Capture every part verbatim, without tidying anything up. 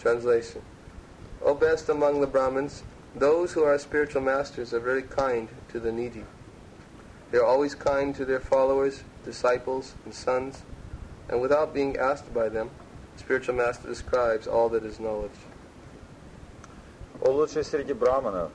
Translation. O best among the Brahmins, those who are spiritual masters are very kind to the needy. They are always kind to their followers, disciples, and sons, and without being asked by them, the spiritual master describes all that is knowledge. О лучшие среди браманов,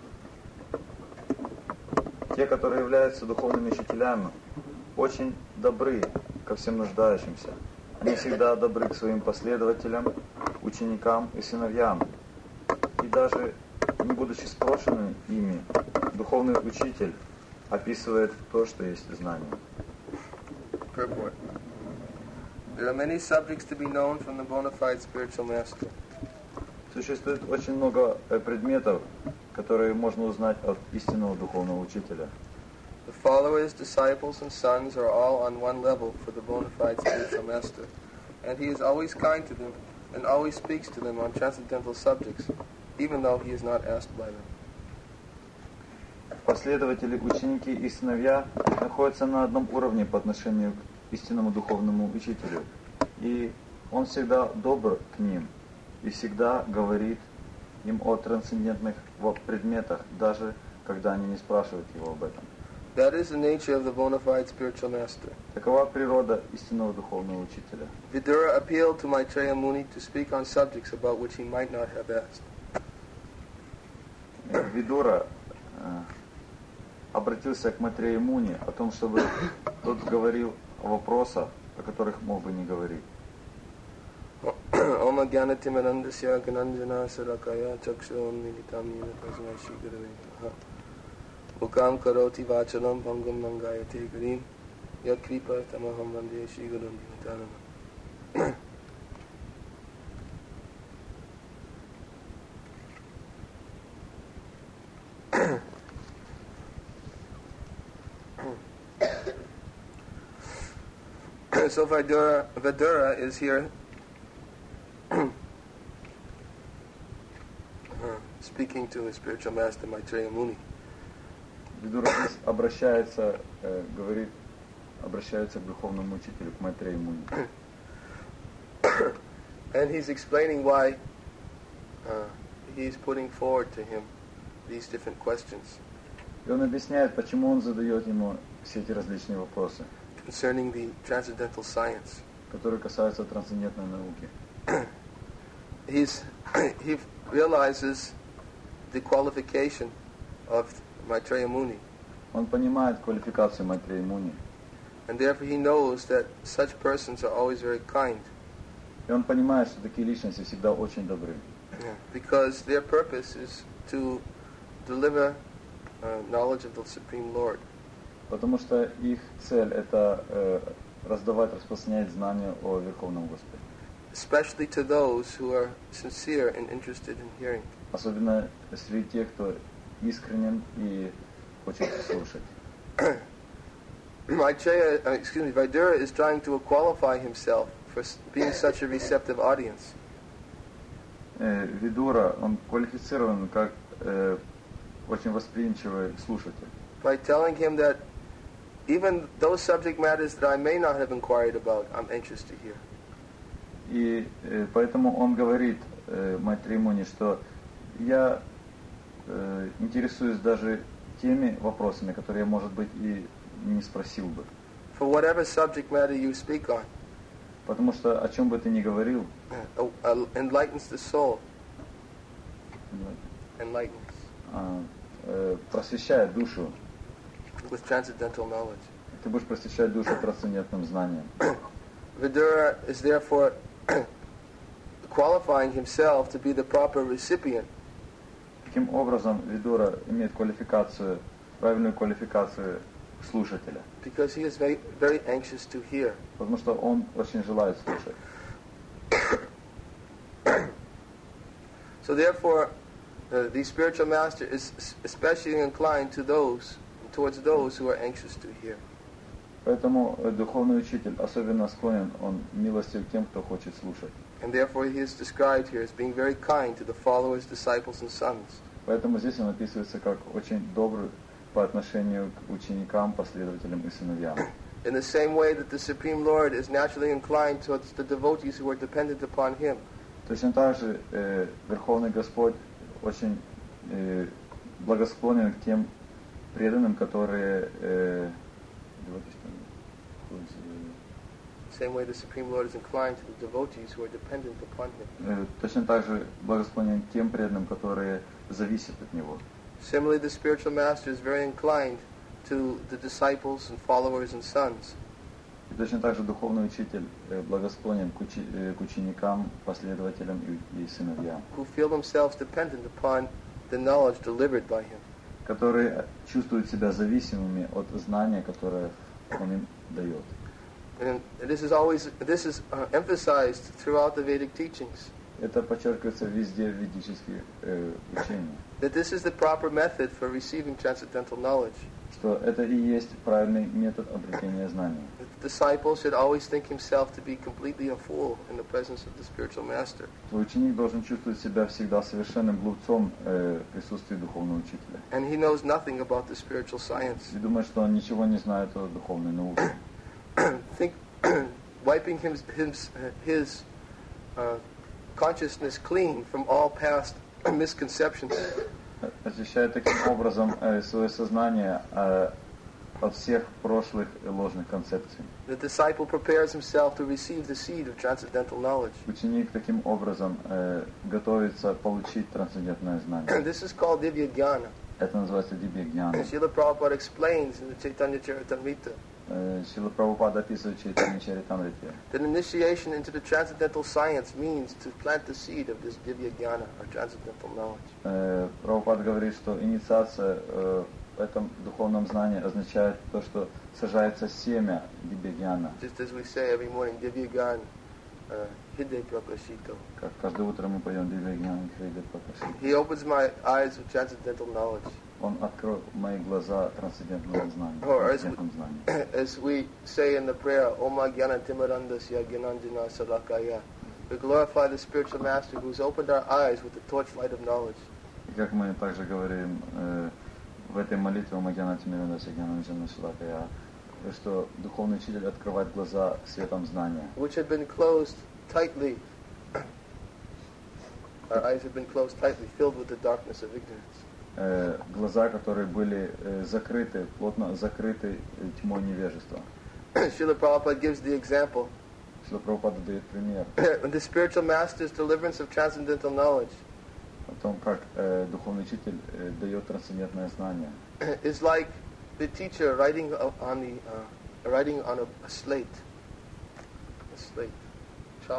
те, которые являются духовными учителями, очень добры ко всем нуждающимся. Они всегда добры к своим последователям, ученикам и сыновьям. И даже не будучи спрошенным ими, духовный учитель описывает то, что есть знание. Purport. There are many subjects to be known from the bona fide spiritual master. Существует очень много предметов, которые можно узнать от истинного духовного учителя. The followers, disciples, and sons are all on one level for the bona fide spiritual master, and he is always kind to them and always speaks to them on transcendental subjects, even though he is not asked by them. Последователи, ученики и сыновья находятся на одном уровне по отношению к истинному духовному учителю, и он всегда добр к ним и всегда говорит им о трансцендентных предметах, даже когда они не спрашивают его об этом. That is the nature of the bona fide spiritual master. Такова природа истинного духовного учителя. Vidura appealed to Maitreya Muni to speak on subjects about which he might not have asked. Видура э, обратился к Майтрея Муни о том, чтобы тот говорил о вопросах, о которых мог бы не говорить. Om Agyanatimarandasya Gananjana Sarakaya Chakshon Militam Yena Tasmai Shri Gurave Namaha Mukam Karoti Vachalam Bhangam Nangayate Garim Yat Kripa Tamaham Vande Shri Gurum Dinatanam. So Vidura, Vidura is here uh, speaking to his spiritual master Maitreya Muni. Видура обращается, э, говорит, обращается к духовному учителю, к Майтрею Муни. And he's explaining why uh, he's putting forward to him these different questions. И он объясняет, почему он задает ему все эти различные вопросы, concerning the transcendental science. которые касаются трансцендентной науки. He's, he realizes the qualification of Maitreya Muni. Он понимает квалификацию Майтрея Муни. And therefore he knows that such persons are always very kind. И он понимает, что такие личности всегда очень добры. Yeah, because their purpose is to deliver uh, knowledge of the Supreme Lord. Потому что их цель это э, раздавать, распространять знания о Верховном Господе. Especially to those who are sincere and interested in hearing. Особенно среди тех, кто искренен и хочет слушать. Maitreya, uh, excuse me, Vidura is trying to qualify himself for being such a receptive audience. Э, Видура, он квалифицирован как э, очень восприимчивый слушатель. By telling him that even those subject matters that I may not have inquired about, I'm anxious to hear. И э, поэтому он говорит э, Майтрея Муни, что я э, интересуюсь даже теми вопросами, которые я, может быть, и не спросил бы. For whatever subject matter you speak on, Потому что о чем бы ты ни говорил, uh, uh, enlightens the soul. Enlightens. э, э, просвещает душу. With transcendental knowledge. Ты будешь просвещать душу трансцендентным знанием. Vidura is therefore qualifying himself to be the proper recipient. Таким образом, Видура имеет квалификацию, правильную квалификацию слушателя. Because he is very, very anxious to hear. Потому что он очень желает слушать. So therefore, uh, the spiritual master is especially inclined to those, towards those who are anxious to hear. Поэтому духовный учитель особенно склонен, он милостив к тем, кто хочет слушать. And therefore he is described here as being very kind to the followers, disciples, and sons. Поэтому здесь он описывается как очень добрый по отношению к ученикам, последователям и сыновьям. In the same way that the Supreme Lord is naturally inclined towards the devotees who are dependent upon him, Точно так же э, Верховный Господь очень э, благосклонен к тем преданным, которые э, Same way the Supreme Lord is inclined to the devotees who are dependent upon Him. э, точно так же благосклонен к тем преданным, которые зависят от Него. Similarly, the spiritual master is very inclined to the disciples and followers and sons. И точно так же духовный учитель э, благосклонен к, учи, э, к ученикам, последователям и, и сыновьям, who feel themselves dependent upon the knowledge delivered by Him. которые чувствуют себя зависимыми от знания, которое Он им дает. And this is always this is uh, emphasized throughout the Vedic teachings. Это подчеркивается везде в ведических э, учениях, That this is the proper method for receiving transcendental knowledge. что это и есть правильный метод обретения знания. That the disciple should always think himself to be completely a fool in the presence of the spiritual master. Что ученик должен чувствовать себя всегда совершенным глупцом э, в присутствии духовного учителя. And he knows nothing about the spiritual science. И думает, что он ничего не знает о духовной науке. Think wiping his his, his uh, consciousness clean from all past misconceptions. Очищает таким образом э, свое сознание э, от всех прошлых ложных концепций. The disciple prepares himself to receive the seed of transcendental knowledge. Ученик таким образом э, готовится получить трансцендентное знание. This is called Divya Jnana. Это называется дибья-гьяна. Srila Prabhupada explains in the Chaitanya Charitamrita Э, Шрила Прабхупада описывает Чайтанья Чаритамрите, that initiation into the transcendental science means to plant the seed of this Divya Jnana, or transcendental knowledge. Э, Прабхупада говорит, что инициация э, в этом духовном знании означает то, что сажается семя дибья-гьяна. Just as we say every morning, Divya Gyan, uh, Hide Prakashito. Как каждое утро мы поем дибья-гьяна Хриде Пракаши. He opens my eyes with transcendental knowledge. Он открыл мои глаза трансцендентного знания, Or as трансцендентном знании. we, as we say in the prayer, Oma Jnana Timarandasya Jnanandjana Salakaya. We glorify the spiritual master who has opened our eyes with the torchlight of knowledge. И как мы также говорим э, в этой молитве Магьяна Тимирана Сагьяна Джана Шилакая, что духовный учитель открывает глаза светом знания, Which had been closed tightly. Our eyes had been closed tightly, filled with the darkness of ignorance. э, глаза, которые были э, закрыты, плотно закрыты э, тьмой невежества. Srila Prabhupada gives the example. Шрила Прабхупада дает пример The spiritual master's deliverance of transcendental knowledge о том, как э, духовный учитель э, дает трансцендентное знание. is like the teacher writing on the uh, writing on a, a slate. A slate. Chalk.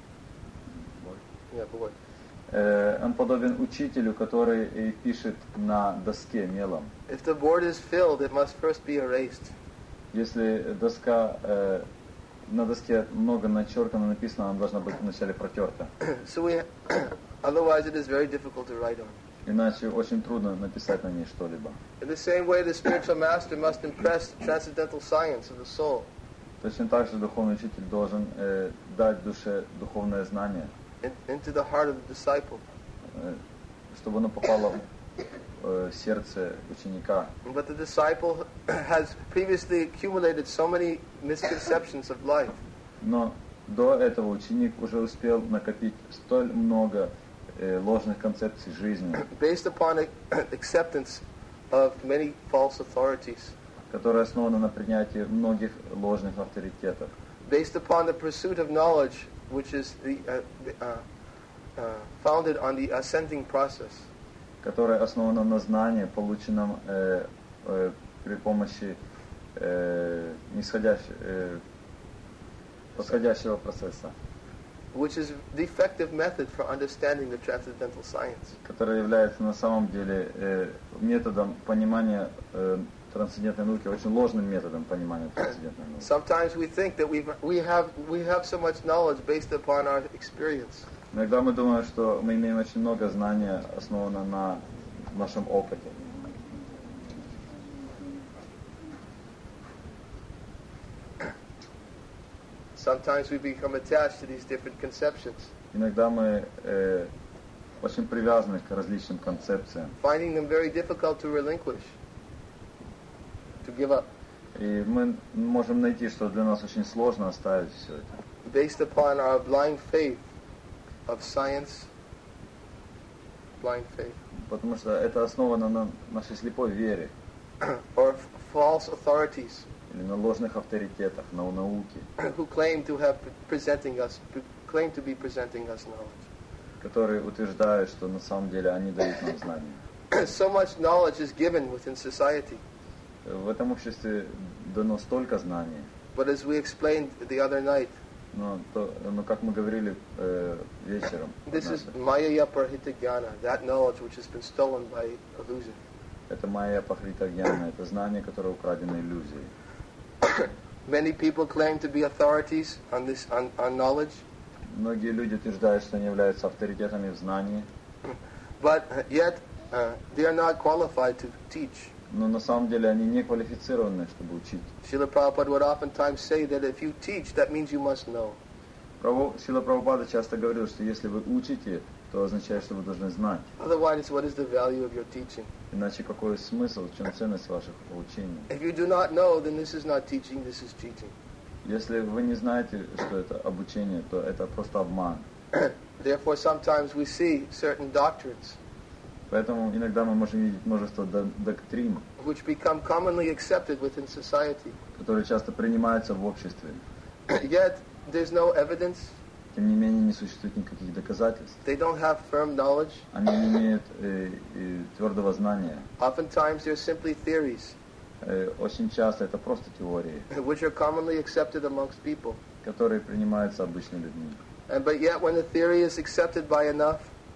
Yeah, board. Э, он подобен учителю, который э, пишет на доске мелом. If the board is filled, it must first be erased. Если доска, э, на доске много начертано, написано, она должна быть вначале протерта. So we, otherwise it is very difficult to write on. Иначе очень трудно написать на ней что-либо. In the same way, the spiritual master must impress the transcendental science of the soul Точно так же духовный учитель должен э, дать душе духовное знание, in, into the heart of the disciple. э, чтобы оно попало в э, сердце ученика. But the disciple has previously accumulated so many misconceptions of life Но до этого ученик уже успел накопить столь много э, ложных концепций жизни, based upon a, acceptance of many false authorities, которые основаны на принятии многих ложных авторитетов, based upon the pursuit of knowledge, which is the, uh, uh, uh, founded on the ascending process, которые основаны на знании, полученном э, э, при помощи э, нисходящего, э, восходящего процесса, which is the effective method for understanding the transcendental science. который является на самом деле э, методом понимания э, трансцендентной науки, очень ложным методом понимания трансцендентной науки. Sometimes we think that we've, we have we have so much knowledge based upon our experience, Иногда мы думаем, что мы имеем очень много знания, основано на нашем опыте. sometimes we become attached to these different conceptions, Иногда мы э, очень привязаны к различным концепциям, finding them very difficult to relinquish, to give up, и мы можем найти, что для нас очень сложно оставить все это. based upon our blind faith of science, blind faith, Потому что это основано на нашей слепой вере or f- false authorities или на ложных авторитетах, на науке, who claim to have presenting us, claim to be presenting us knowledge. которые утверждают, что на самом деле они дают нам знания. So much knowledge is given within society, В этом обществе дано столько знаний, but as we explained the other night, но, то, но как мы говорили э, вечером, this is однажды, maya parhita jnana, that knowledge which has been stolen by illusion. это майя пахрита гьяна, это знание, которое украдено иллюзией. Many people claim to be authorities on this on, on knowledge, Многие люди утверждают, что они являются авторитетами в знании, but yet uh, they are not qualified to teach. но на самом деле они не квалифицированы, чтобы учить. Srila Prabhupada would oftentimes say that if you teach, that means you must know. Право- Шрила Прабхупада часто говорил, что если вы учите, то означает, что вы должны знать. Otherwise, what is the value of your teaching? Иначе какой смысл, в чем ценность ваших учений? If you do not know, then this is not teaching, this is cheating. Если вы не знаете, что это обучение, то это просто обман. Therefore, sometimes we see certain doctrines Поэтому иногда мы можем видеть множество до- доктрин, which become commonly accepted within society. которые часто принимаются в обществе. Yet, there's no evidence, Тем не менее, не существует никаких доказательств. they don't have firm knowledge. Они не имеют э, э, твердого знания. Oftentimes, they're simply theories, Э, очень часто это просто теории, which are commonly accepted amongst people. которые принимаются обычными людьми. And but yet, when the theory is accepted by enough,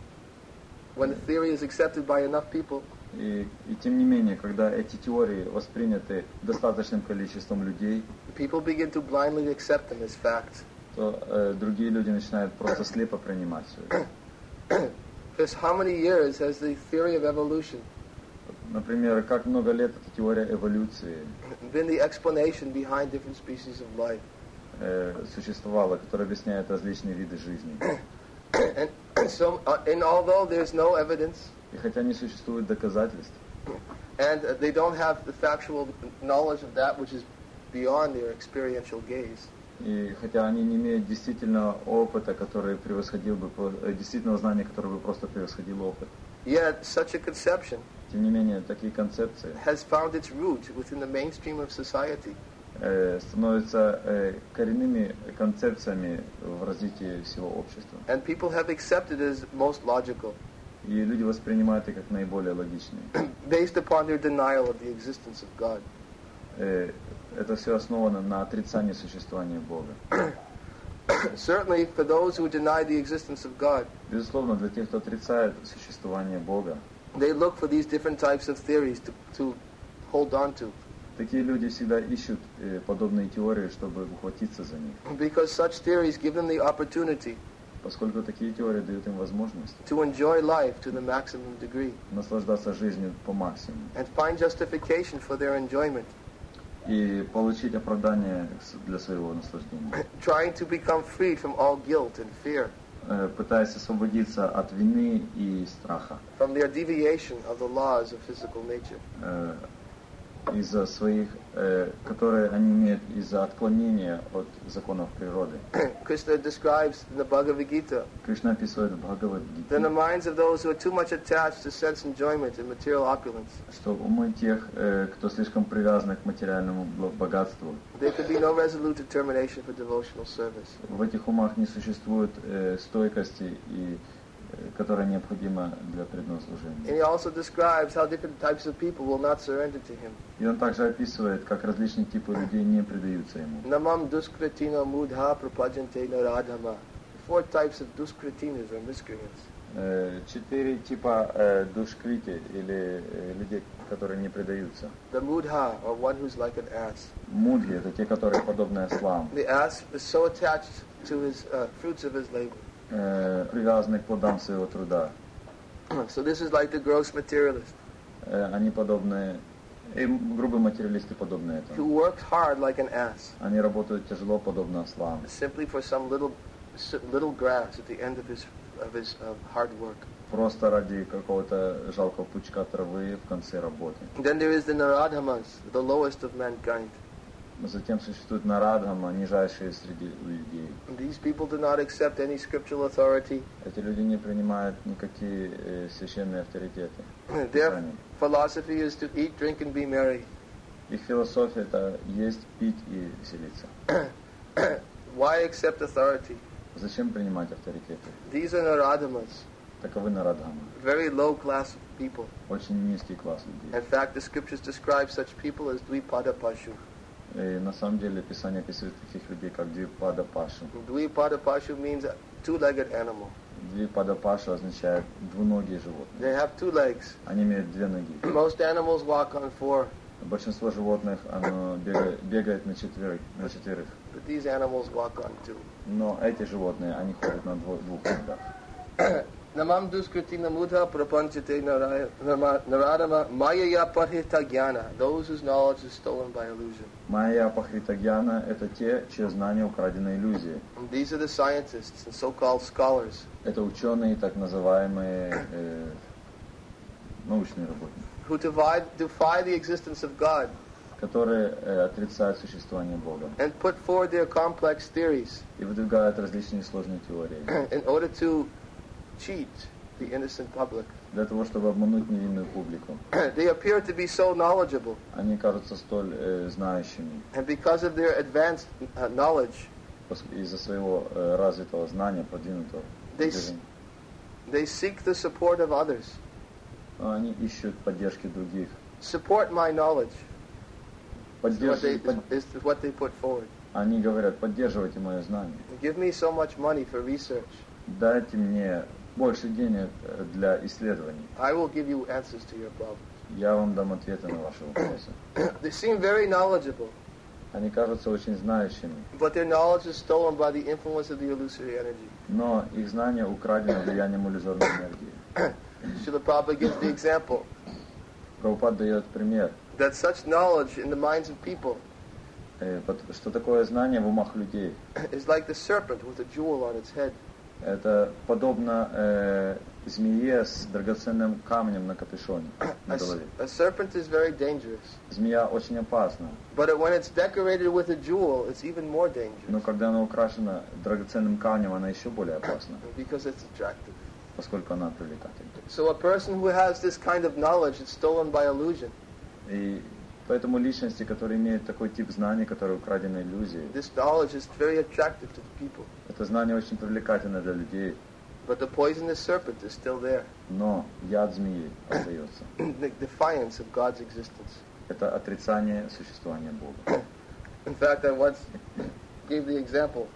when the theory is accepted by enough people, И, и тем не менее, когда эти теории восприняты достаточным количеством людей, people begin to blindly accept them as facts. то э, другие люди начинают просто слепо принимать все это. Because how many years has the theory of evolution Например, как много лет эта теория эволюции been the explanation behind different species of life? э, существовала, которая объясняет различные виды жизни. And, and so, uh, and although there's no evidence, И хотя не существует доказательств, and uh, they don't have the factual knowledge of that which is beyond their experiential gaze, и хотя они не имеют действительного опыта, который превосходил бы, по- э, действительного знания, которое бы просто превосходил опыт, yet such a conception тем не менее, такие концепции has found its root within the mainstream of society. э, становятся э, коренными концепциями в развитии всего общества. And people have accepted it as most logical, И люди воспринимают их как наиболее логичные. based upon their denial of the existence of God. Э, это все основано на отрицании существования Бога. Certainly, for those who deny the existence of God, Безусловно, для тех, кто отрицает существование Бога, they look for these different types of theories to, to hold on to, такие люди всегда ищут э, подобные теории, чтобы ухватиться за них. because such theories give them the opportunity Поскольку такие теории дают им возможность to enjoy life to the maximum degree наслаждаться жизнью по максимуму and find justification for their enjoyment, и получить оправдание с- для своего наслаждения, trying to become freed from all guilt and fear, Э, пытаясь освободиться от вины и страха from their deviation of the laws of physical nature. э, из-за своих, э, которые они имеют из-за отклонения от законов природы. Krishna describes in the Bhagavad Gita Кришна описывает в that in the Бхагавад-гите, minds of those who are too much attached to sense enjoyment and material opulence, что умы тех, э, кто слишком привязан к материальному бл- богатству, there could be no resolute determination for devotional service. в этих умах не существует э, стойкости, и, э, которая необходима для преданного служения. And he also describes how different types of people will not surrender to him. И он также описывает, как различные типы людей не предаются ему. Namam duskritina mudha prapajante naradhama. Four types of duskritinas or miscreants. Э, Четыре типа э, душкрити, или э, людей, которые не предаются. The mudha, or one who's like an ass. Мудхи — это те, которые подобны ослам, The ass is so attached to his uh, fruits of his labor. э, привязаны к плодам своего труда. So this is like the gross materialist Э, Они подобны, и грубые материалисты подобны who этому. works hard like an ass, Они работают тяжело, подобно ослам, simply for some little s- little grass at the end of his of his uh, hard work. просто ради какого-то жалкого пучка травы в конце работы. Then there is the Naradhamas, the lowest of mankind. Затем существует нарадхама, нижайшие среди людей. These people do not accept any scriptural authority. Эти люди не принимают никакие э, священные авторитеты. Their Писания. philosophy is to eat, drink, and be merry. Их философия это есть, пить и веселиться. Why accept authority? Зачем принимать авторитеты? These are Naradamas, Таковы нарадхама. very low class people. Очень низкий класс людей. In fact, the scriptures describe such people as Dvipada Pashu. И на самом деле Писание описывает таких людей, как Двипада Пашу. Dvipada Pashu means a two-legged animal. Двипада Пашу означает двуногие животные. They have two legs. Они имеют две ноги. Most animals walk on four, Большинство животных оно бегает, бегает на четверых, на четверых. but these animals walk on two. Но эти животные, они ходят на дво- двух ногах. Namam duskriti namudha prapanchate naraya- nama- naradama mayaya parhita jnana, those whose knowledge is stolen by illusion. Майя Пахритагьяна – это те, чье знание украдено иллюзией. And these are the scientists and so-called scholars Это ученые, так называемые э, научные работники, who divide, defy the existence of God которые э, отрицают существование Бога and put forward their complex theories и выдвигают различные сложные теории in order to cheat the innocent public. для того, чтобы обмануть невинную публику. They appear to be so knowledgeable, Они кажутся столь э, знающими and because of their advanced uh, knowledge, пос- из-за своего э, развитого знания, продвинутого. they, s- they seek the support of others. Но они ищут поддержки других. Support my knowledge is what, they, Поддерживайте, под- is, is what they put forward. Они говорят, поддерживайте мое знание. Give me so much money for research. Дайте мне больше денег э, для исследований. I will give you answers to your problems. Я вам дам ответы на ваши вопросы. They seem very knowledgeable, Они кажутся очень знающими, but their knowledge is stolen by the influence of the illusory energy. но их знания украдены влиянием иллюзорной энергии. Srila Prabhupada gives the example Прабхупад дает пример, that such knowledge in the minds of people э, под- что такое знание в умах людей. is like the serpent with a jewel on its head. Это подобно э, змее с драгоценным камнем на капюшоне, на A, s- голове. a serpent is very dangerous, Змея очень опасна, but it, when it's decorated with a jewel, it's even more но dangerous когда она украшена драгоценным камнем, она еще более опасна, because it's attractive. поскольку она привлекательна. So a person who has this kind of knowledge is stolen by illusion. И поэтому личности, которые имеют такой тип знаний, которые украдены иллюзией, This knowledge is very attractive to the people, это знание очень привлекательно для людей, but the poisonous serpent is still there, но яд змеи остается. the defiance of God's existence. Это отрицание существования Бога. In fact, I once gave the example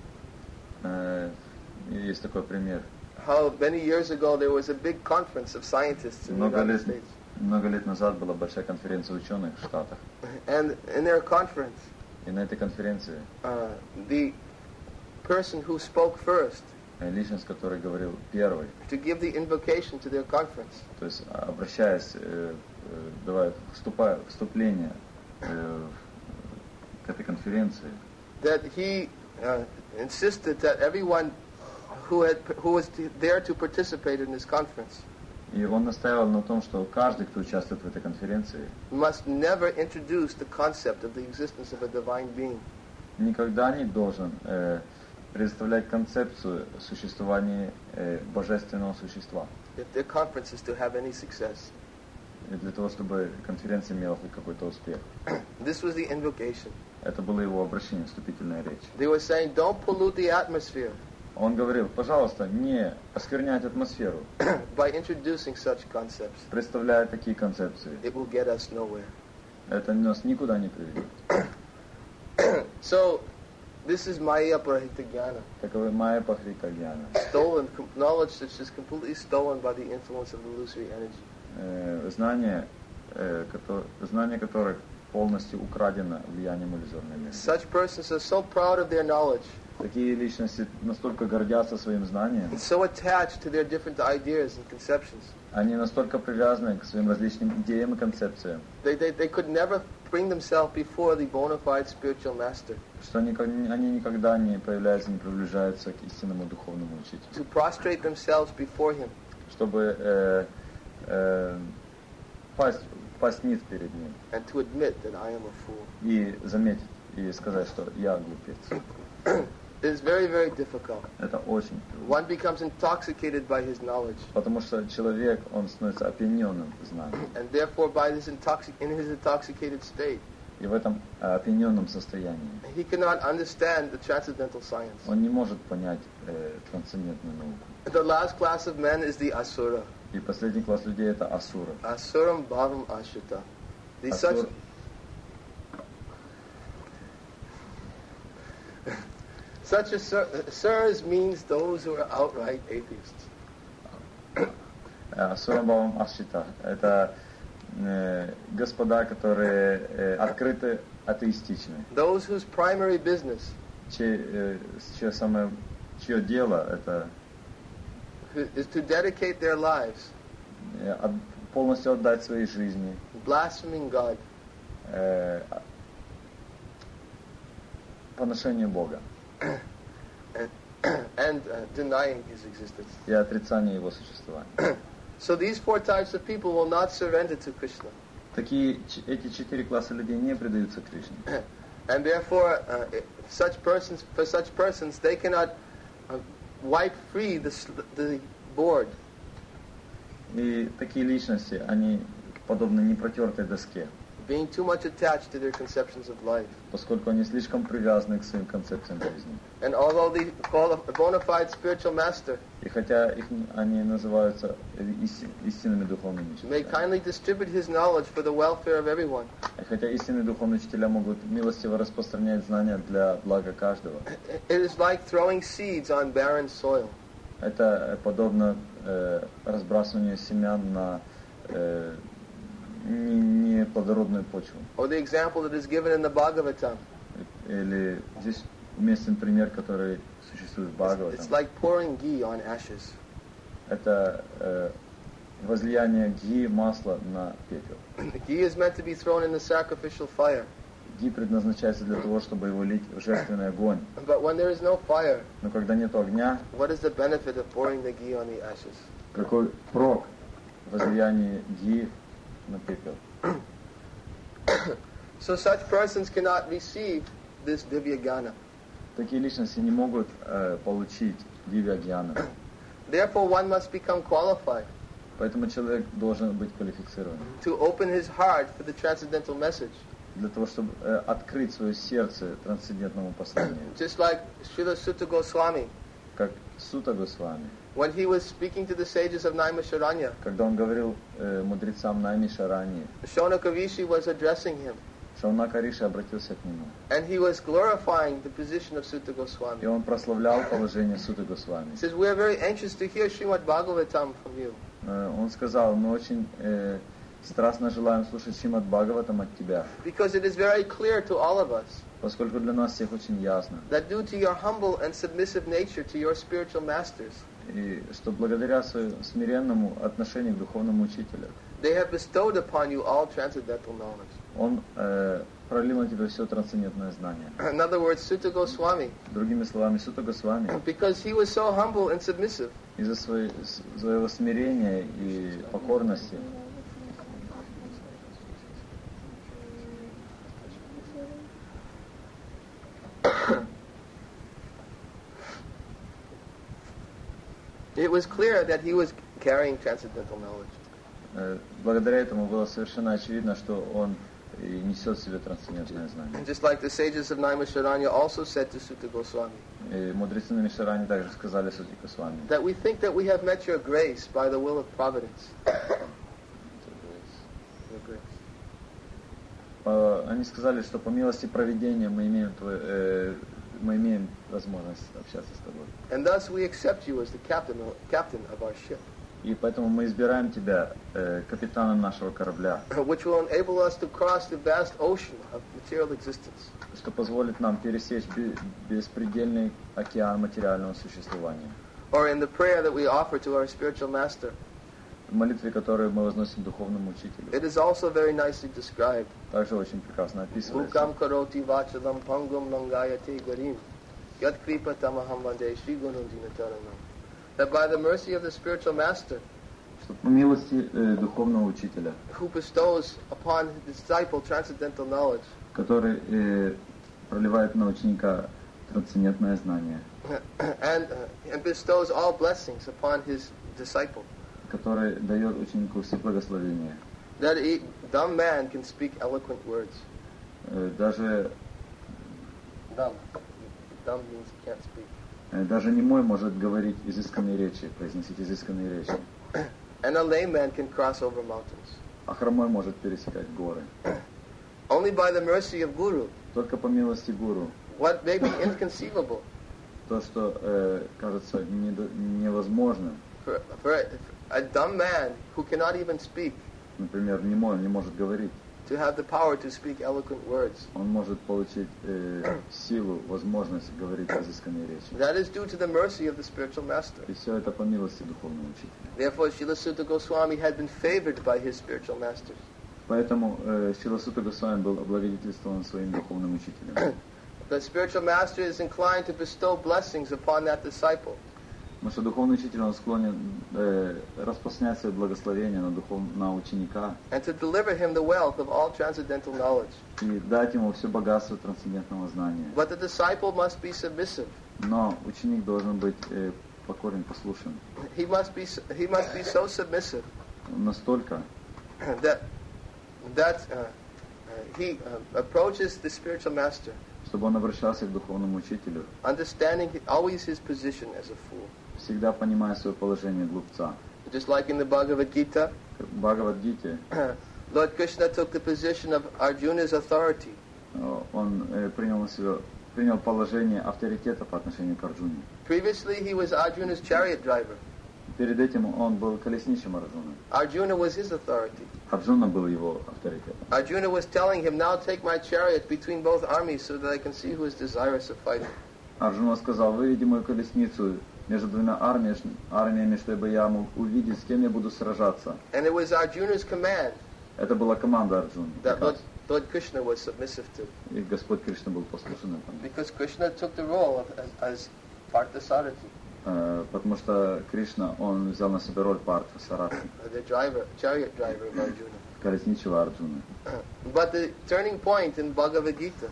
Э, Есть такой пример. how many years ago there was a big conference of scientists in the Много United лет, States. много лет назад была большая конференция ученых в Штатах. And in their conference, И на этой конференции uh, the person who spoke first э, личность, который говорил первый, to give the invocation to their conference, то есть а, обращаясь, э, э, давая вступая, вступление э, к этой конференции, that he uh, insisted that everyone who had who was to, there to participate in this conference и он настаивал на том, что каждый, кто участвует в этой конференции, must never introduce the concept of the existence of a divine being. никогда не должен э, предоставлять концепцию существования э, божественного существа. If their conference is to have any success. И для того, чтобы конференция имела хоть какой-то успех. This was the invocation. Это было его обращение, вступительная речь. They were saying, don't pollute the atmosphere Он говорил, пожалуйста, не оскверняйте атмосферу, by introducing such concepts. представляя такие концепции. It will get us nowhere. Это нас никуда не приведет. So, this is Maya Parahita Jnana, Таковы майя пахрита гьяна. stolen com- knowledge that's just completely stolen by the influence of illusory energy. Э, знание, э, кото- знание которых полностью украдено влиянием иллюзорной энергии. Such persons are so proud of their knowledge Такие личности настолько гордятся своим знанием, and so attached to their different ideas and conceptions. они настолько привязаны к своим различным идеям и концепциям, They, they, they could never bring themselves before the bona fide spiritual master что они, они никогда не появляются, не приближаются к истинному духовному учителю. to prostrate themselves before him Чтобы э, э, пасть, пасть ниц перед ним and to admit that I am a fool. и заметить, и сказать, что я глупец. It is very, very difficult. Это очень трудно. One becomes intoxicated by his knowledge, Потому что человек, он становится опьяненным знанием. and therefore, by this intoxic in his intoxicated state, И в этом э, опьяненном состоянии he cannot understand the transcendental science. он не может понять э, трансцендентную науку. The last class of men is the asura. И последний класс людей это асура. Asuram bhavam ashita. These such Асур- such asur- asuras means those who are outright atheists. Асурабавам Ашита. Это э, господа, которые э, открыты атеистичны. Those whose primary business Чье, э, чье, самое, чье дело это is to dedicate their lives э, от- полностью отдать своей жизни blaspheming God э, поношению Бога and uh, denying His existence. и отрицанию Его существования. So these four types of people will not surrender to Krishna, Такие, ч- эти четыре класса людей не предаются Кришне. and therefore, uh, it- such persons for such persons they cannot uh, wipe free the sl- the board. И такие личности, они подобны непротертой доске, Being too much attached to their conceptions of life. поскольку они слишком привязаны к своим концепциям жизни. And although they call a bona fide spiritual master И хотя их, они называются исти- истинными духовными may учителями, kindly distribute his knowledge for the welfare of everyone, и хотя истинные духовные учителя могут милостиво распространять знания для блага каждого, it is like throwing seeds on barren soil. это подобно э, разбрасыванию семян на э, не- неплодородную почву. Or the example that is given in the Bhagavatam. Или здесь уместен пример, который существует в It's Бхагаватам. like pouring ghee on ashes. Это э, возлияние ги, масла на пепел. The ghee is meant to be thrown in the sacrificial fire. Ги предназначается для того, чтобы его лить в жертвенный огонь. But when there is no fire, Но когда нет огня, what is the benefit of pouring the ghee on the ashes? какой прок возлияния ги на пепел? So such persons cannot receive this divya gana. Такие личности не могут э, получить дивья-гьяна. Therefore, one must become qualified Поэтому человек должен быть квалифицирован. to open his heart for the transcendental message. Для того, чтобы э, открыть свое сердце трансцендентному посланию. Just like Srila Sutta Goswami, Как Сута Госвами. when he was speaking to the sages of Naimisharanya, Когда он говорил э, мудрецам Наймишарани, Shonaka Rishi was addressing him, Шаунака Риши обратился к нему. and he was glorifying the position of Sutta И Goswami. он прославлял положение Суты Госвами. He says, we are very anxious to hear Srimad Bhagavatam from you. Э, Он сказал, мы очень э, страстно желаем слушать Шримад Бхагаватам от тебя, Because it is very clear to all of us поскольку для нас всех очень ясно, that due to your humble and submissive nature to your spiritual masters, и что благодаря своему смиренному отношению к духовному учителю, they have bestowed upon you all transcendental knowledge. он э, пролил на тебя все трансцендентное знание. In other words, Sutta Goswami, Другими словами, Сута Госвами because he was so humble and submissive, из-за своей- с- своего смирения и покорности it was clear that he was carrying transcendental knowledge. э, благодаря этому было совершенно очевидно, что он и несет в себе трансцендентное знание. And just like the sages of Naimisharanya also said to Sutta Goswami, И мудрецы на Мишаране также сказали Суте Госвами, that we think that we have met your grace by the will of providence. Your grace. По- они сказали, что по милости провидения мы имеем, твой- э, мы имеем возможность общаться с тобой. And thus we accept you as the captain of, captain of our ship, И поэтому мы избираем тебя э, капитаном нашего корабля, which will enable us to cross the vast ocean of material existence. что позволит нам пересечь бе- беспредельный океан материального существования. Or in the prayer that we offer to our spiritual master, В молитве, которую мы возносим духовному учителю, it is also very nicely described. также очень прекрасно описывается. Mukam karoti vachalam pangum langayate garim yat kripa tamaham vande Shri Guru Dinataranam. That by the mercy of the spiritual master, Что по милости э, духовного учителя, who bestows upon his disciple transcendental knowledge, который э, проливает на ученика трансцендентное знание, and, uh, and bestows all blessings upon his disciple. который дает ученику все благословения. That a dumb man can speak eloquent words. Э, Даже, Dumb. Dumb means he can't speak. э, даже немой может говорить изысканные речи, произносить изысканные речи. And a lame man can cross over mountains. А хромой может пересекать горы. Only by the mercy of Guru. Только по милости гуру. What may be inconceivable То, что э, кажется недо- невозможным, for, for a, a dumb man who cannot even speak например, немой, он не может говорить, to have the power to speak eloquent words. он может получить э, силу, возможность говорить изысканные речи. That is due to the mercy of the spiritual master. И все это по милости духовного учителя. Therefore, Srila Sutta Goswami had been favored by his spiritual masters. Поэтому э, Шрила Сутта Госвами был облагодетельствован своим духовным учителем. The spiritual master is inclined to bestow blessings upon that disciple. Потому что духовный учитель, он склонен э, распространять свои благословения на, духов... на ученика And to deliver him the wealth of all transcendental knowledge. и дать ему все богатство трансцендентного знания. But the disciple must be submissive. Но ученик должен быть э, покорен, послушен. He must be he must be so submissive Настолько, that that uh, uh, he uh, approaches the spiritual master, чтобы он обращался к духовному учителю, understanding always his position as a fool. всегда понимая свое положение глупца. Just like in the Bhagavad Gita, Как в Бхагавад-гите Lord Krishna took the position of Arjuna's authority. э, он э, принял, на себя, принял положение авторитета по отношению к Арджуне. Previously, he was Arjuna's chariot driver. Перед этим он был колесничим Арджуны. Arjuna was his authority. Арджуна был его авторитетом. Arjuna was telling him, now take my chariot between both armies so that I can see who is desirous of fighting. Арджуна сказал, выведи мою колесницу между двумя армиями, армиями, чтобы я мог увидеть, с кем я буду сражаться. And it was Arjuna's command Это была команда Арджуны. that Lord, Lord Krishna was submissive to. И Господь Кришна был послушен этому. Because Krishna took the role of, as, as Parthasarathi, Э, Потому что Кришна, он взял на себя роль Партха Саратхи, the driver, chariot driver of Arjuna. колесничего Арджуны. But the turning point in Bhagavad Gita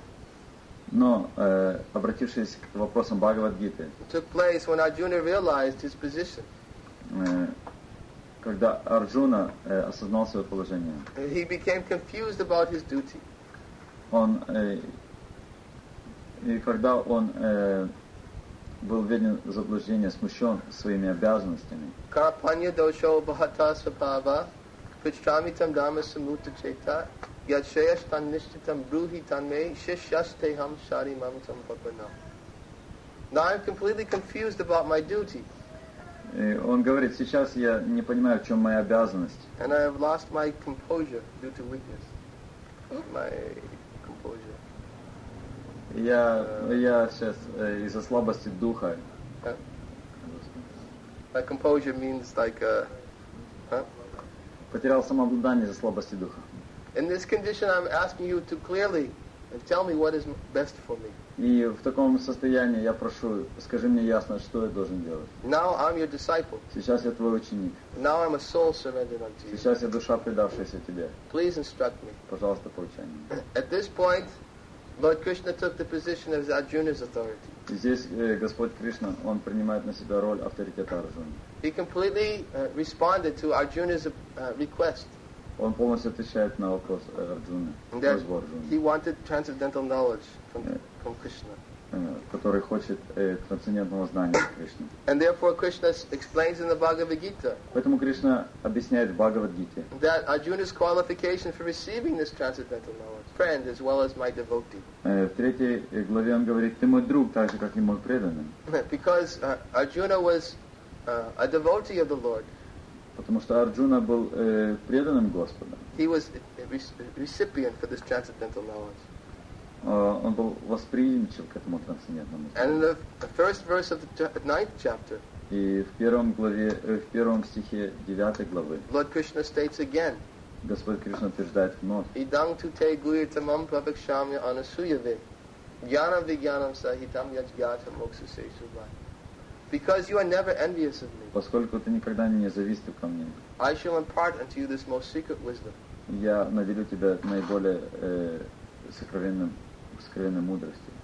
Но, э, обратившись к вопросам Бхагавад-гиты, took place when Arjuna realized his position. э, когда Арджуна э, осознал свое положение, He became confused about his duty. он, э, и когда он э, был введен в заблуждение, смущен своими обязанностями, Karpanya dosho bhata svabhava Prichamitam dhamma samutta cheta Yad sheyash tan nishtitam bruhi tan me Shishyasteham shari mamatam papanam. Now I'm completely confused about my duty, и он говорит, сейчас я не понимаю, в чем моя обязанность, and I have lost my composure due to weakness. My composure. я, я сейчас э, из-за слабости духа, Uh, my composure means like, uh, huh? потерял самообладание из-за слабости духа. In this condition I'm asking you to clearly tell me what is best for me. И в таком состоянии я прошу, скажи мне ясно, что я должен делать. Now I'm your disciple. Сейчас я твой ученик. Now I'm a soul surrendered unto you. Сейчас я душа, предавшаяся тебе. Please instruct me. Пожалуйста, поучай меня. At this point, Lord Krishna took the position of Arjuna's authority. И здесь э, Господь Кришна, Он принимает на себя роль авторитета Арджуны. He completely uh, responded to Arjuna's uh, request Он полностью отвечает на вопрос э, Арджуны, and that просьбу Арджуны, he wanted transcendental knowledge from, Yeah. from Krishna. э, который хочет э, трансцендентного знания Кришны. And therefore Krishna s- explains in the Bhagavad Gita Поэтому Кришна объясняет в Бхагавад-гите, that Arjuna's qualification for receiving this transcendental knowledge, friend as well as my devotee. э, в третьей э, главе он говорит, ты мой друг, так же, как и мой преданный. Because uh, Arjuna was uh, a devotee of the Lord. Потому что Арджуна был э, преданным Господа. He was a re- recipient for this transcendental knowledge. Э, он был восприимчив к этому трансцендентному And in знанию. the, the first verse of the ch- ninth chapter, И в первом, главе, э, в первом стихе девятой главы Lord Krishna states again, Господь Кришна утверждает вновь, Idang tu te guyirtamam pravakshamya anasuyave Jnanam vijnanam sahitam yajgyata moksase subhai. Because you are never envious of me, поскольку ты никогда не завистив ко мне, I shall impart unto you this most secret wisdom. я наделю тебя наиболее э, сокровенным, сокровенной мудростью.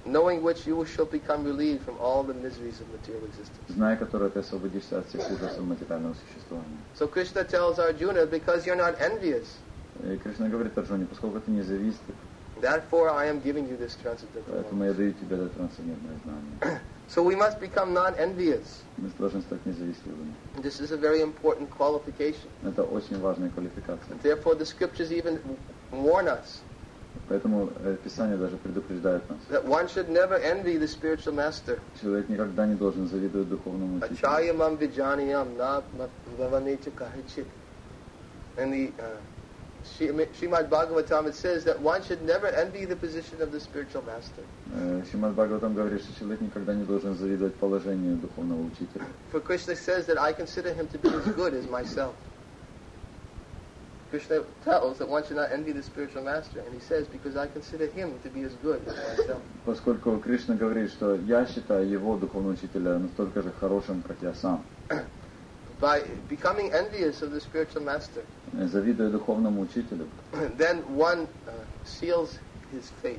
knowing which you shall become relieved from all the miseries of material existence. Зная которое, ты освободишься от всех ужасов материального существования. So Krishna tells Arjuna, because you're not envious, И Кришна говорит Арджуне, поскольку ты не завистлив, therefore I am giving you this transcendental поэтому я knowledge. даю тебе это трансцендентное знание. So we must become non-envious. Мы должны стать независливыми. This is a very important qualification. Это очень важная квалификация. Therefore the scriptures even warn us Поэтому э, Писание даже предупреждает нас. that one should never envy the spiritual master. Человек никогда не должен завидовать духовному учителю. Achayamam vijaniyam na bhavaneti kahichit. In the uh, Srimad Bhagavatam it says that one should never envy the position of the spiritual master. Э, Шримад Бхагаватам говорит, что человек никогда не должен завидовать положению духовного учителя. For Krishna says that I consider him to be as good as myself. Krishna tells that one should not envy the spiritual master, and he says, because I consider him to be as good as myself. Поскольку Кришна говорит, что я считаю его духовного учителя настолько же хорошим, как я сам. By becoming envious of the spiritual master, Завидуя духовному учителю, then one uh, seals his fate,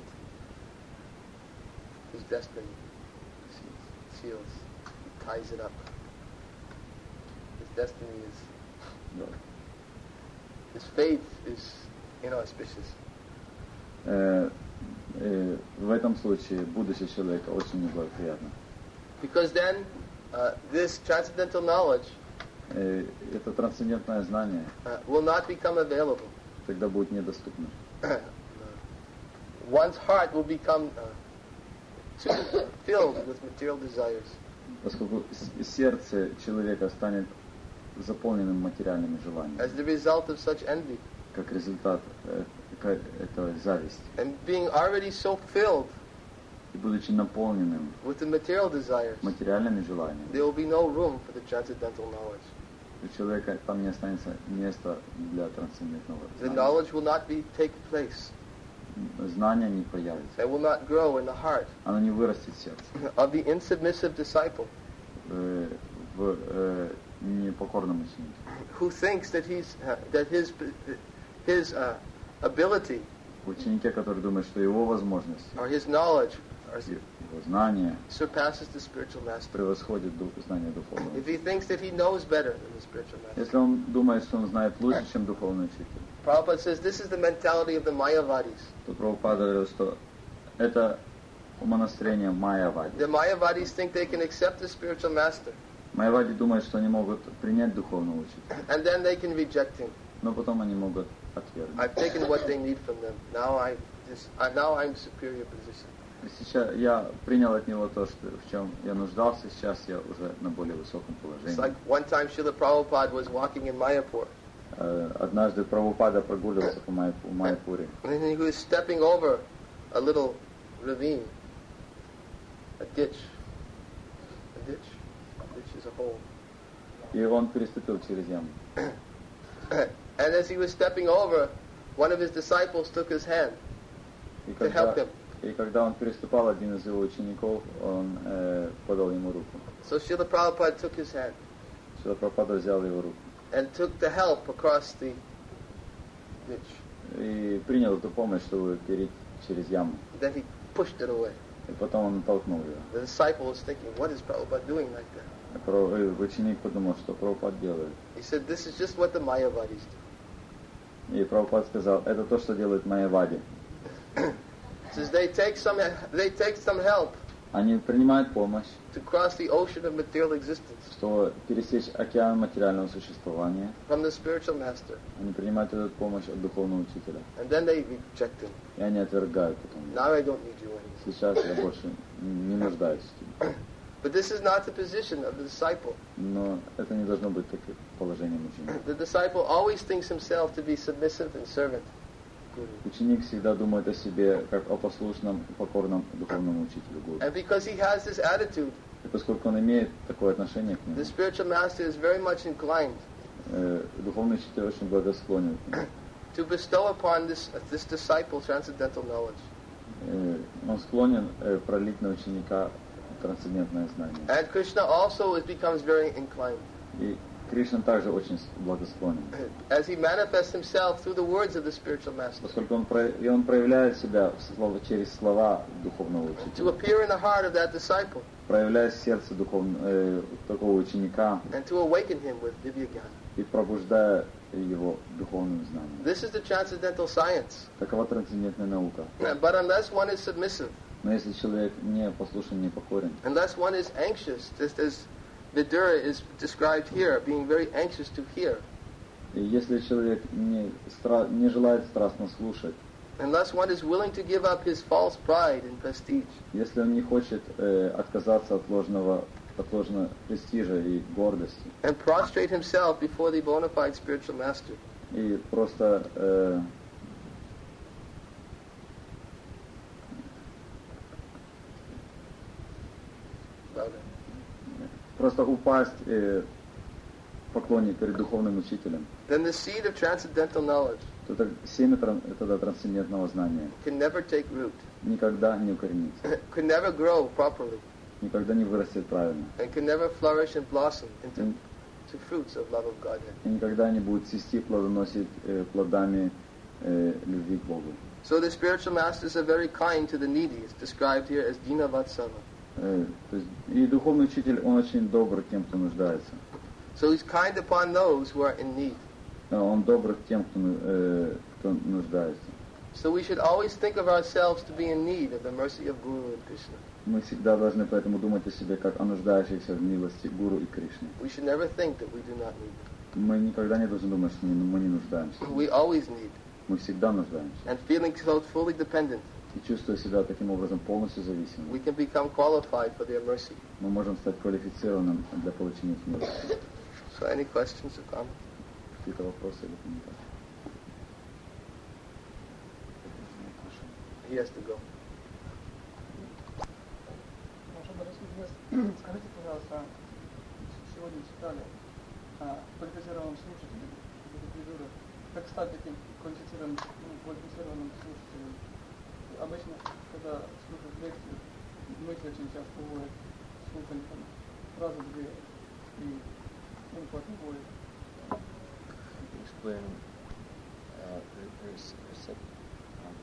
his destiny, seals, ties it up. His destiny is, his fate is inauspicious. э, э, в этом случае будущее человека очень неблагоприятно. Because then uh, this transcendental knowledge Э, это трансцендентное знание uh, will not become available. тогда будет недоступно. One's heart will become uh, too filled with material desires. Поскольку с- сердце человека станет заполненным материальными желаниями, As the result of such envy, как результат э, к- этой зависти. and being already so filled И будучи наполненным with the material desires, материальными желаниями, there will be no room for the transcendental knowledge. у человека там не останется места для трансцендентного The знания. knowledge will not be take place. Знание не появится. It will not grow in the heart Оно не вырастет в сердце. of the insubmissive disciple э, в э, непокорном ученике, who thinks that he's uh, that his his uh, ability ученике, который думает, что его возможность, or his knowledge or его знание surpasses the spiritual master. превосходит дух, знание духовного. If he thinks that he knows better than the spiritual master. Если он думает, что он знает лучше, чем духовный учитель, Prabhupada says this is the mentality of the Mayavadis. то Прабхупада говорил, что это умонастроение майявади. The Mayavadis think they can accept the spiritual master Майявади думают, что они могут принять духовного учителя, and then they can reject him. но потом они могут отвергнуть. I've taken what they need from them. Now I just uh, now I'm superior position. Сейчас я принял от него то, что, в чем я нуждался, сейчас я уже на более высоком It's положении. like one time Srila Prabhupada was walking in Mayapur Э, Однажды Прабхупада прогуливался по Майяпу- Майяпуре, and he was stepping over a little ravine, a ditch. A ditch. A ditch is a hole. и он переступил через яму. And as he was stepping over, one of his disciples took his hand И to help когда, him. и когда он переступал, один из его учеников, он э, подал ему руку. So Srila Prabhupada took his hand Шрила Прабхупада взял его руку and took the help across the ditch. и принял эту помощь, чтобы перейти через яму. Then he pushed it away. И потом он толкнул ее. The disciple was thinking, what is Prabhupada doing like that? И про- и ученик подумал, что Прабхупад делает. He said, this is just what the Mayavadis do. И Прабхупад сказал, это то, что делает Майявади. He says they take some they take some help Они принимают помощь, to cross the ocean of material existence чтобы пересечь океан материального существования. from the spiritual master, Они принимают эту помощь от духовного учителя. and then they reject him. И они отвергают потом. Now I don't need you anymore. Сейчас я больше не нуждаюсь в тебе. But this is not the position of the disciple. Но это не должно быть таким положением ученика. The disciple always thinks himself to be submissive and servant. Guru. Ученик всегда думает о себе как о послушном и покорном духовному учителю Гуру. And because he has this attitude, И поскольку он имеет такое отношение к нему, the spiritual master is very much inclined э, духовный учитель очень благосклонен к нему. to bestow upon this this disciple transcendental knowledge. Э, он склонен э, пролить на ученика трансцендентное знание. And Krishna also is, becomes very inclined. И Кришна также очень благосклонен. As he manifests himself through the words of the spiritual master. Поскольку он, и он проявляет себя в слово, через слова духовного To учителя. appear in the heart of that disciple. Проявляя сердце духовного, э, такого ученика. And to awaken him with Divya Jnana. И пробуждая его духовным знанием. This is the transcendental science. Такова трансцендентная наука. But unless one is submissive, но если человек не послушен, не покорен, unless one is anxious, just as Vidura is described here, being very anxious to hear, и если человек не, стра, не желает страстно слушать, unless one is willing to give up his false pride and prestige, если он не хочет э, отказаться от ложного от ложного престижа и гордости, and prostrate himself before the bona fide spiritual master, и просто э, просто упасть э, в поклоне перед духовным учителем, then the seed of transcendental knowledge то это семя этого трансцендентного знания can never take root, никогда не укоренится, could never grow properly, никогда не вырастет правильно, and can never flourish and blossom into to fruits of love of Godhead. и никогда не будет цвести, плодоносить э, плодами э, любви к Богу. So the spiritual masters are very kind to the needy. It's described here as Dina Vatsala. Э, то есть, и духовный учитель, он очень добр к тем, кто нуждается. So he's kind upon those who are in need. Он добр к тем, кто, э, кто нуждается. So we should always think of ourselves to be in need of the mercy of Guru and Krishna. Мы всегда должны поэтому думать о себе как о нуждающихся в милости Гуру и Кришне. We should never think that we do not need. Мы никогда не должны думать, что мы не нуждаемся. We always need. Мы всегда нуждаемся. And feeling so fully dependent, И чувствуя себя таким образом полностью зависимым, we can become qualified for their mercy. мы можем стать квалифицированным для получения их милости. So any questions or comments? Какие-то вопросы или комментарии? He has to go. Скажите, пожалуйста, сегодня читали о квалифицированном слушателе, как стать таким квалифицированным, квалифицированным слушателем? Обычно, когда слушают лекцию, мысли очень часто уводят слушателям фразу две и им потом уводят. Explain uh, recept, um,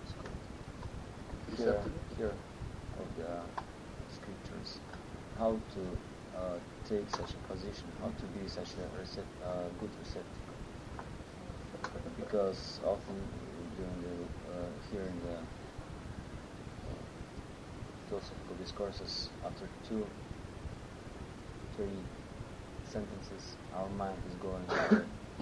here, here of the scriptures, how to uh, take such a position, how to be such a recept, uh, good receptacle. Because often during the uh, hearing the uh, philosophical discourses, after two, three sentences, our mind is going there.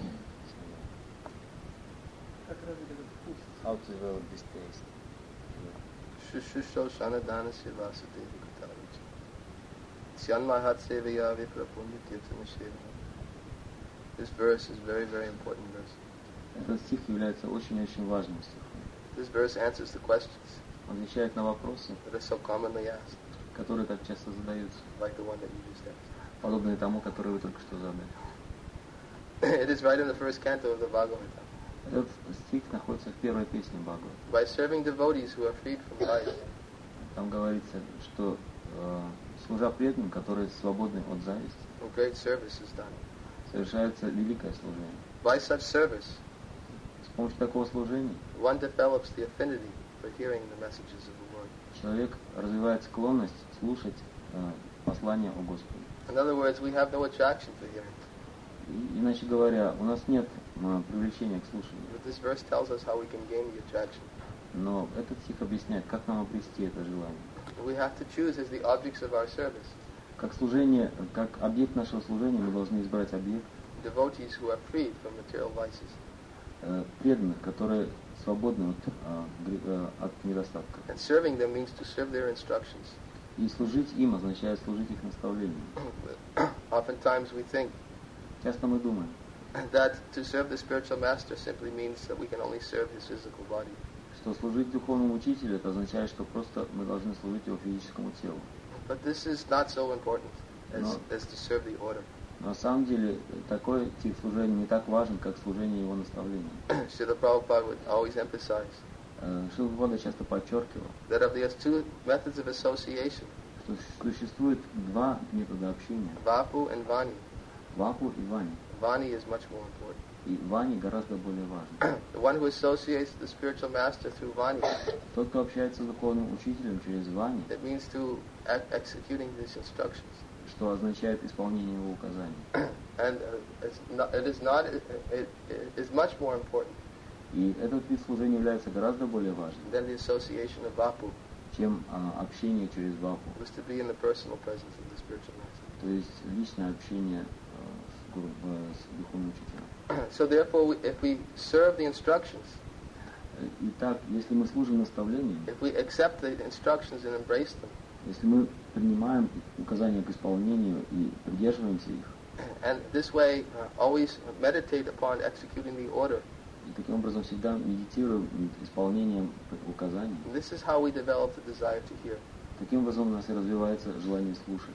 How to develop this taste? Shusho Shanadana Sivasudeva Katavicha. Syanmahat Sevaya Viprapunya Tirthanasheva. This verse is very, very important verse. Этот стих является очень-очень важным стихом. This verse answers the questions Он отвечает на вопросы, that are so commonly asked, которые так часто задаются, like the one that you just asked. подобные тому, который вы только что задали. It is right in the first canto of the Bhagavatam. Этот стих находится в первой песне Бхагавата. By serving devotees who are freed from vice, Там говорится, что э, служа преданным, которые свободны от зависти, a great service is done. совершается великое служение. By such service, С помощью такого служения one develops the affinity for hearing the messages of the Lord. человек развивает склонность слушать э, послание о Господе. In other words, we have no attraction for hearing. И, иначе говоря, у нас нет э, привлечения к слушанию. But this verse tells us how we can gain the attraction. Но этот стих объясняет, как нам обрести это желание. We have to choose as the objects of our service Как служение, как объект нашего служения, мы должны избрать объект devotees who are freed from material vices. э, преданных, которые свободны от, э, гре- э, от недостатков. And serving them means to serve their instructions. И служить им означает служить их наставлениям. Oftentimes we think Часто мы думаем, that to serve the spiritual master simply means that we can only serve his physical body. что служить духовному учителю, это означает, что просто мы должны служить его физическому телу. But this is not so important as, No. as to serve the order. Но на самом деле такой тип служения не так важен, как служение его наставлениям. Srila Prabhupada would always emphasize Шрила Прабхупада часто подчеркивал, that of the two methods of association, что существует два метода общения. Vapu and Vani, Вапу и Вани. Vani is much more important. И Вани гораздо более важен. The one who associates the spiritual master through Vani, Тот, кто общается с духовным учителем через Вани, it means to ac- executing these instructions. что означает исполнение его указаний. And uh, it's not, it is not, it, it, it is much more important И этот вид служения является гораздо более важным, than the association of Vapu, чем а, общение через Вапу, was to be in the personal presence of the spiritual master. то есть личное общение а, с, гуру- э, с духовным учителем. So therefore, we, if we serve the instructions, Итак, если мы служим наставлениям, if we accept the instructions and embrace them, если мы принимаем указания к исполнению и придерживаемся их, and this way uh, always meditate upon executing the order, и таким образом всегда медитируем над исполнением указаний, this is how we develop the desire to hear. таким образом у нас и развивается желание слушать.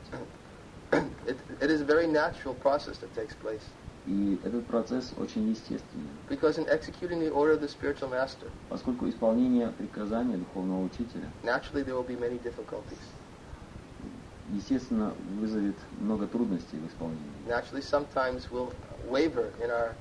It, it is a very natural process that takes place, И этот процесс очень естественный, because in executing the order of the spiritual master, поскольку исполнение приказания духовного учителя, naturally there will be many difficulties. естественно, вызовет много трудностей в исполнении. Naturally, sometimes we'll waver in our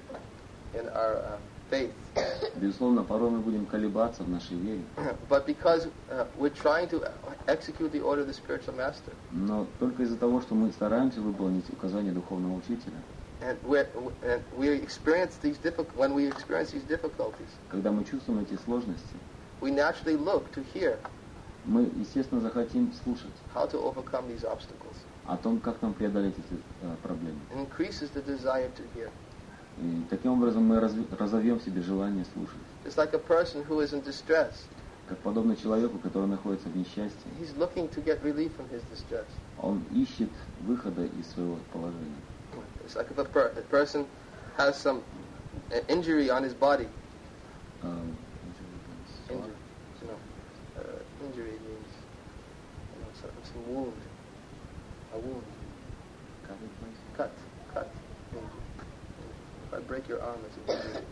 in our uh, faith, Безусловно, порой мы будем колебаться в нашей вере, but because uh, we're trying to execute the order of the spiritual master, но только из-за того, что мы стараемся выполнить указания духовного учителя, and we and we experience these difficult when we experience these difficulties, когда мы чувствуем эти сложности, we naturally look to hear мы, естественно, захотим слушать how to overcome these obstacles. о том, как нам преодолеть эти э, проблемы. It increases the desire to hear. И таким образом мы разви- разовьем в себе желание слушать. It's like a person who is in distress. Как подобно человеку, который находится в несчастье, He's looking to get relief from his distress. он ищет выхода из своего положения. It's like if a, per- a person has some uh, injury on his body. Э, Injury, you know, uh, injury means you know, some, some wound, a wound, cut, cut, injury. If I break your arm, it's an injury.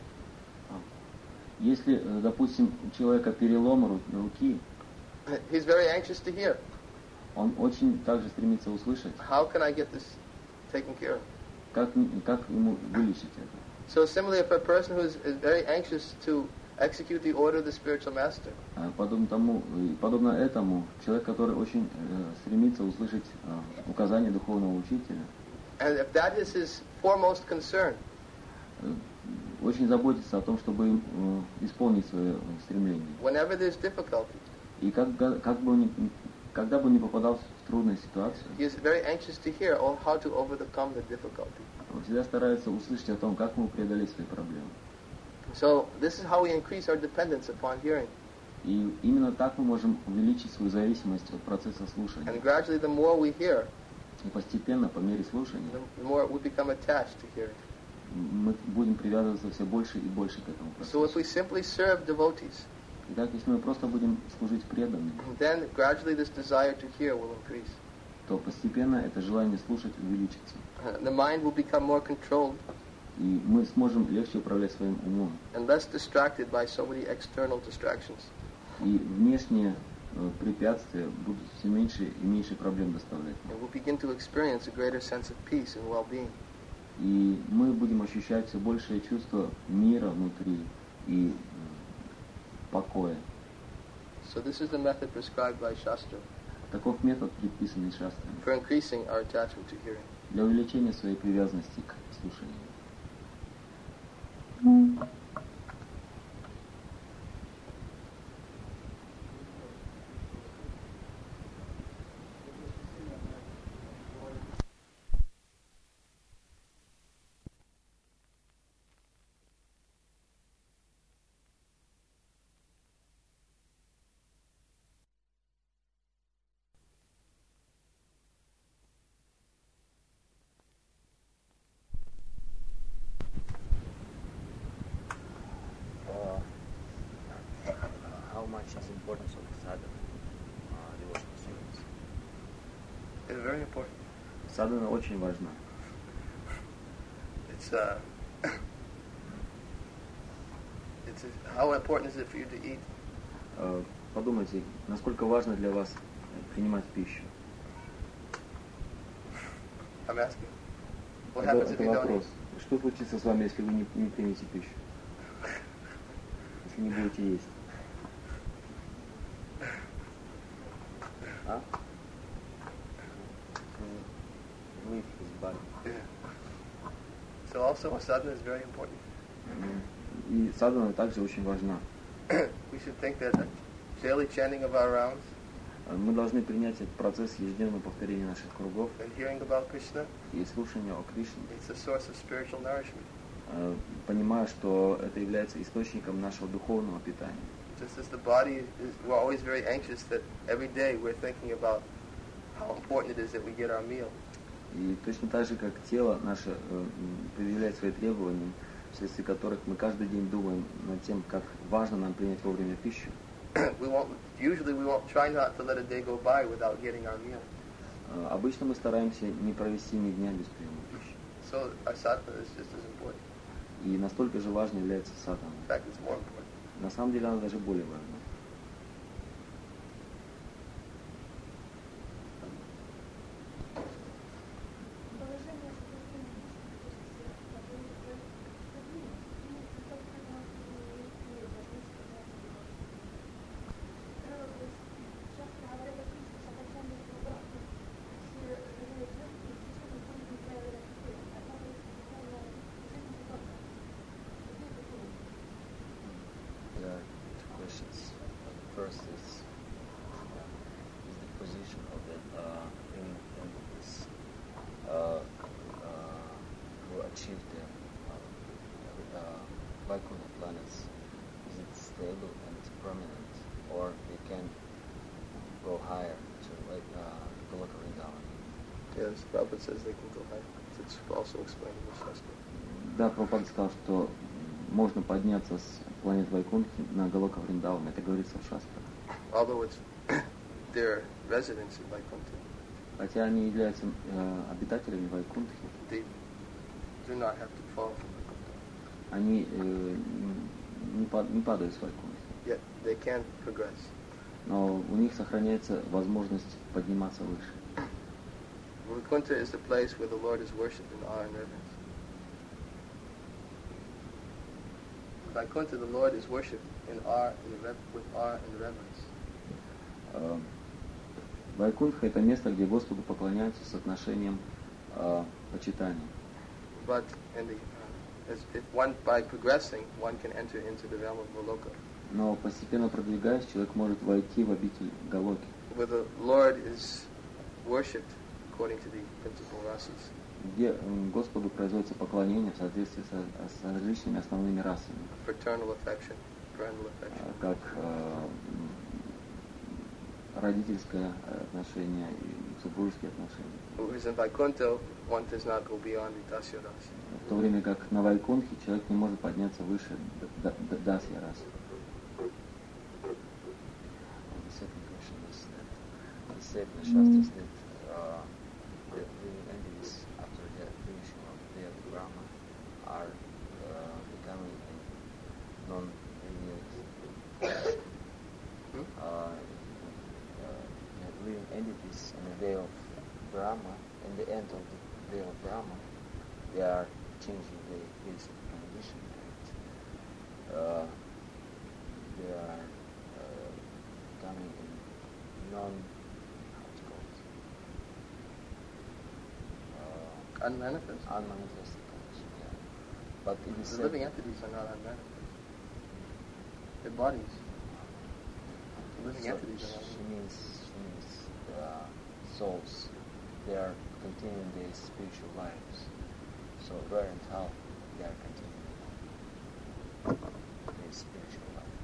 Если, э, допустим, у человека перелом ру- руки, He's very anxious to hear. он очень также стремится услышать, How can I get this taken care of? как, м- как ему вылечить это. So similarly, if a person who is, is very anxious to execute the order of the spiritual master, А Подобно тому, и подобно этому, человек, который очень э, стремится услышать э, указания духовного учителя, and if that is his foremost concern, э, очень заботится о том, чтобы э, исполнить свое э, стремление. whenever there's difficulty, И как, как бы он ни, когда бы он не попадал в трудную ситуацию, he is very anxious to hear oh, how to overcome the difficulty. он всегда старается услышать о том, как ему преодолеть свои проблемы. So this is how we increase our dependence upon hearing. И именно так мы можем увеличить свою зависимость от процесса слушания. And gradually, the more we hear, И постепенно, по мере слушания, the more we become attached to hearing. мы будем привязываться все больше и больше к этому So if процессу. we simply serve devotees, Итак, если мы просто будем служить преданным, then gradually this desire to hear will increase. то постепенно это желание слушать увеличится. Uh, The mind will become more controlled И мы сможем легче управлять своим умом. and less distracted by so many external distractions. И внешние э, препятствия будут все меньше и меньше проблем доставлять. And we'll begin to experience a greater sense of peace and well-being. И мы будем ощущать все большее чувство мира внутри и э, покоя. So this is the method prescribed by Shastra Таков метод, предписанный шастрами, for increasing our attachment to hearing. для увеличения своей привязанности к слушанию. Uh, how much is importance of sadhana, uh, devotional service? It's very important. Садхана очень важна. It's uh, it's how important is it for you to eat? Э, Подумайте, насколько важно для вас принимать пищу. I'm asking. What Это, happens if это you don't вопрос. eat? Что случится с вами, если вы не, не примете пищу? Если не будете есть? Huh? Leave his body. Yeah. So also sadhana is very important. И садхана также очень важна. We should think that a daily chanting of our rounds Мы должны принять этот процесс ежедневного повторения наших кругов and hearing about Krishna, и слушания о Кришне, it's a source of spiritual nourishment. э, понимая, что это является источником нашего духовного питания. Just as the body is, we're always very anxious that every day we're thinking about how important it is that we get our meal. И точно так же, как тело наше э, м, предъявляет свои требования, вследствие которых мы каждый день думаем над тем, как важно нам принять вовремя пищу. we won't, usually we won't try not to let a day go by without getting our meal. Э, Обычно мы стараемся не провести ни дня без приема пищи. So our sadhana is just as important. И настолько же важно является садхана. In fact, it's more important. На самом деле она даже более важна. There are two questions. First is, uh, is the position of the uh, in, in this uh, uh, who achieved the uh, uh, Vaikuntha planets. Is it stable and permanent, or they can go higher to like uh, Goloka Vrindavan? Yes, Prabhupada says they can go higher. It's also explained in the Shastra. Да, Прабхупада сказал, что можно подняться с планеты Вайкунтхи на Галока Вриндавана. Это говорится в Шастрах. Although it's their residence in Vaikuntha, Хотя они являются э, обитателями Вайкунтхи, they do not have to fall from Vaikuntha. они э, не, пад- не падают с Вайкунтхи. Yet they can progress. Но у них сохраняется возможность подниматься выше. Vaikuntha is the place where the Lord is worshipped in awe and reverence. Vaikuntha, the Lord is worshipped in awe and rev- with awe and reverence. Э, Вайкунтха — это место, где Господу поклоняются с отношением э, почитания. But in the, uh, as if one by progressing, one can enter into the realm of Goloka, Но постепенно продвигаясь, человек может войти в обитель Галоки, where the Lord is worshipped according to the principal rasas. где м, Господу производится поклонение в соответствии со, с различными основными расами, Fraternal affection, parental affection. э, как э, м, родительское отношение и супружеские отношения. Whereas in Vaikuntha, one does not go beyond the dasya rasa. В то время как на Вайкунтхе человек не может подняться выше д- д- дасья расы. And the second question is that he said in the Shastras that uh, the living entities after the finishing of the day of the Brahma are uh, becoming non-revealed. Hmm? Uh, uh, the living entities on the day of Brahma, in the end of the day of Brahma, they are changing the basic condition and uh, they are uh, becoming in non, how it's called, uh, Unmanifest. unmanifested condition. Yeah. But it is The said living that- entities are not unmanifest. Their bodies. The living so entities are not she unmanifest. means she means the souls. They are continuing their spiritual lives. So where and how they are continuing their spiritual life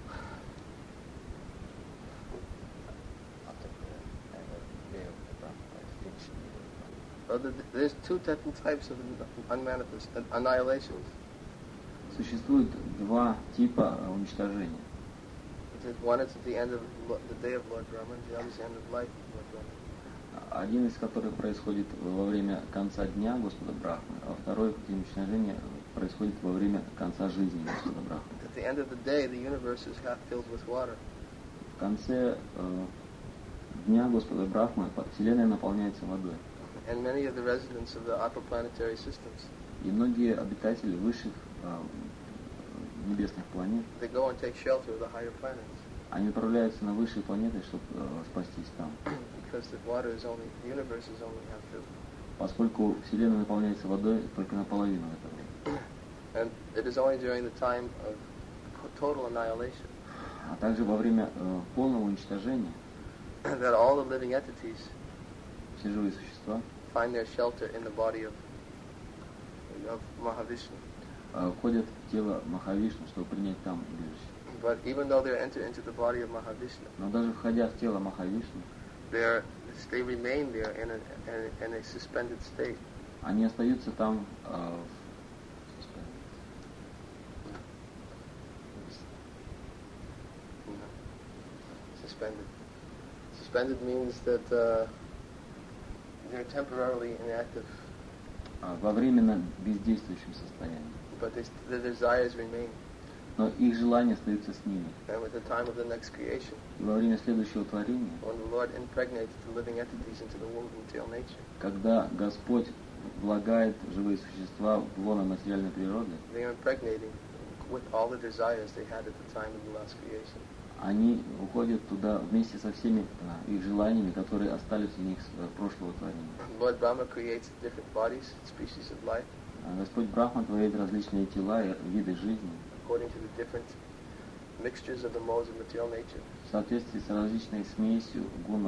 after the end of the day of the Brahma, like finishing the day of Brahma. Well, the- there's two different types of unmanifest annihilations. Существует два типа э, уничтожения. One is at the end of lo- the day of Lord Brahman, the other is the end of life of Lord Brahman. Один из которых происходит во время конца дня Господа Брахмы, а второй уничтожение происходит во время конца жизни Господа Брахмы. At the end of the day, the universe is half filled with water. В конце э, дня Господа Брахмы Вселенная наполняется водой. and many of the residents of the upper planetary systems, И многие обитатели высших а, небесных планет, they go and take shelter of the higher planets они отправляются на высшие планеты, чтобы а, спастись там. because the water is only, the universe is only half filled. Поскольку Вселенная наполняется водой только наполовину в это время. And it is only during the time of total annihilation А также во время э, полного уничтожения that all the living entities все живые существа find their shelter in the body of, of Mahavishnu. э, входят в тело Махавишну, чтобы принять там убежище. But even though they enter into the body of Mahavishnu, Но даже входя в тело Махавишну, they are, they remain there in a, in, in a suspended state. они остаются там э, в Suspended. Suspended means that uh, they're temporarily inactive, э, во временно бездействующем состоянии. but they, the desires remain. Но их желания остаются с ними. And at the time of the next creation, И во время следующего творения, when the Lord impregnates the living entities into the womb of material nature, когда Господь влагает живые существа в лоно материальной природы, they are impregnating with all the desires they had at the time of the last creation. они уходят туда вместе со всеми э, их желаниями, которые остались у них с э, прошлого творения. Lord Brahma creates different bodies, species of life, А Господь Брахма творит различные тела и виды жизни according to the different mixtures of the modes of material nature. в соответствии с различной смесью гун